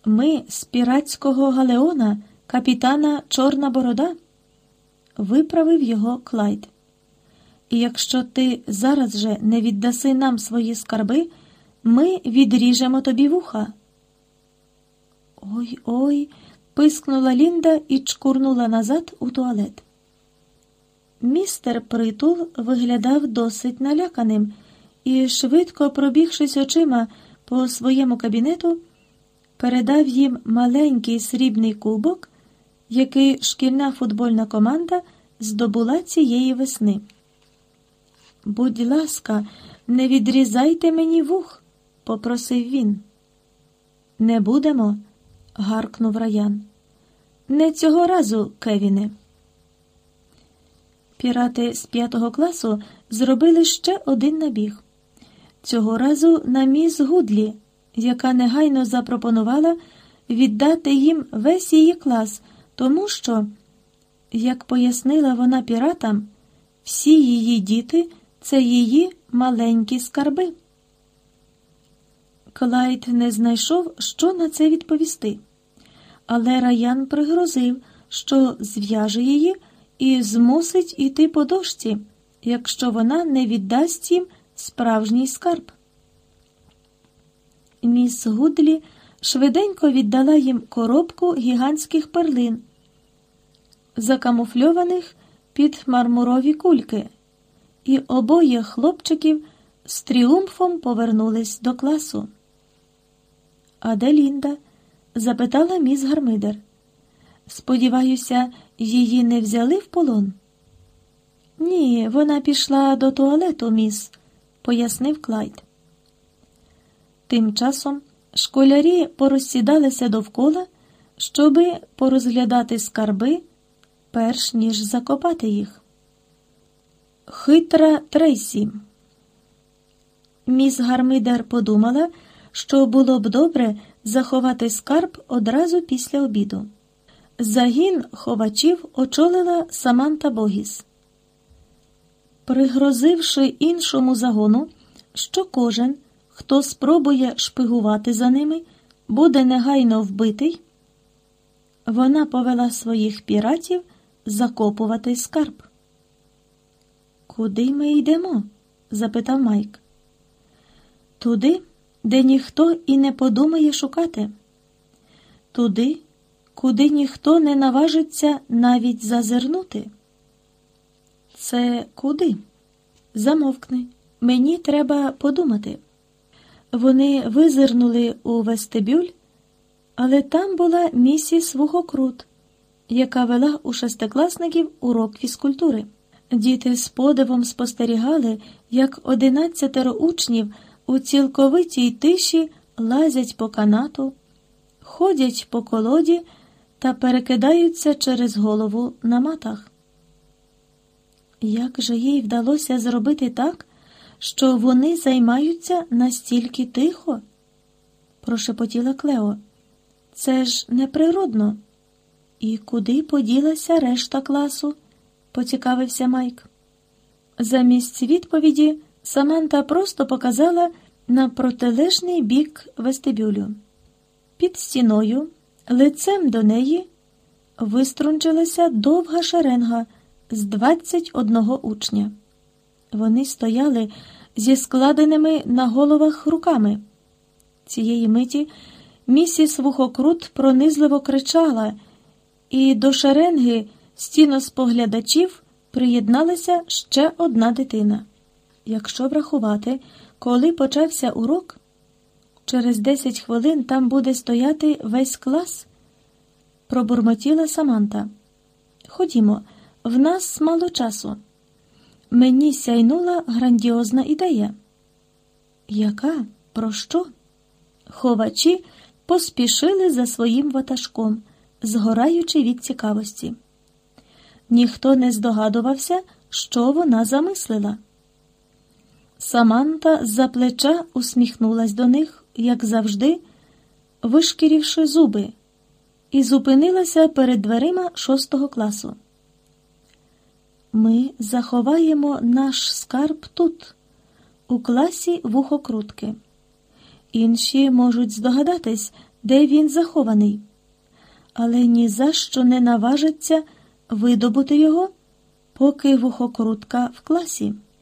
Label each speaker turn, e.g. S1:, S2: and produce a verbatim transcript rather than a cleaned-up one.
S1: Ми з піратського галеона капітана Чорна Борода, виправив його Клайд. І якщо ти зараз же не віддаси нам свої скарби, ми відріжемо тобі вуха. Ой-ой, пискнула Лінда і чкурнула назад у туалет. Містер Притул виглядав досить наляканим і, швидко пробігшись очима по своєму кабінету, передав їм маленький срібний кубок, який шкільна футбольна команда здобула цієї весни. «Будь ласка, не відрізайте мені вух», – попросив він. «Не будемо», – гаркнув Раян. «Не цього разу, Кевіне». Пірати з п'ятого класу зробили ще один набіг. Цього разу на міс Гудлі, яка негайно запропонувала віддати їм весь її клас, тому що, як пояснила вона піратам, всі її діти – це її маленькі скарби. Клайд не знайшов, що на це відповісти, але Раян пригрозив, що зв'яже її і змусить іти по дошці, якщо вона не віддасть їм справжній скарб. Міс Гудлі швиденько віддала їм коробку гігантських перлин, закамуфльованих під мармурові кульки, і обоє хлопчиків з тріумфом повернулись до класу. «А де Лінда?» – запитала міс Гармидер. «Сподіваюся, її не взяли в полон?» «Ні, вона пішла до туалету, міс», – пояснив Клайд. Тим часом школярі порозсідалися довкола, щоби порозглядати скарби, перш ніж закопати їх. Хитра Трейсі. Міс Гармидер подумала, що було б добре заховати скарб одразу після обіду. Загін ховачів очолила Саманта Богіс. Пригрозивши іншому загону, що кожен, хто спробує шпигувати за ними, буде негайно вбитий, вона повела своїх піратів закопувати скарб. «Куди ми йдемо?» – запитав Майк. «Туди, де ніхто і не подумає шукати. Туди, куди ніхто не наважиться навіть зазирнути». «Це куди?» «Замовкни. Мені треба подумати». Вони визирнули у вестибюль, але там була місіс Вухокрут, яка вела у шестикласників урок фізкультури. Діти з подивом спостерігали, як одинадцятеро учнів у цілковитій тиші лазять по канату, ходять по колоді та перекидаються через голову на матах. Як же їй вдалося зробити так, що вони займаються настільки тихо? Прошепотіла Клео. Це ж неприродно. І куди поділася решта класу? Поцікавився Майк. Замість відповіді Саманта просто показала на протилежний бік вестибюлю. Під стіною, лицем до неї, виструнчилася довга шеренга з двадцять одного учня. Вони стояли зі складеними на головах руками. Цієї миті місіс Вухокрут пронизливо кричала, і до шеренги стіноспоглядачів приєдналася ще одна дитина. Якщо врахувати, коли почався урок, через десять хвилин там буде стояти весь клас, пробурмотіла Саманта. Ходімо, в нас мало часу. Мені сяйнула грандіозна ідея. Яка? Про що? Ховачі поспішили за своїм ватажком, згораючи від цікавості. Ніхто не здогадувався, що вона замислила. Саманта з-за плеча усміхнулась до них, як завжди, вишкірівши зуби, і зупинилася перед дверима шостого класу. Ми заховаємо наш скарб тут, у класі Вухокрутки. Інші можуть здогадатись, де він захований, але ні за що не наважиться видобути його, поки вухокрутка в класі.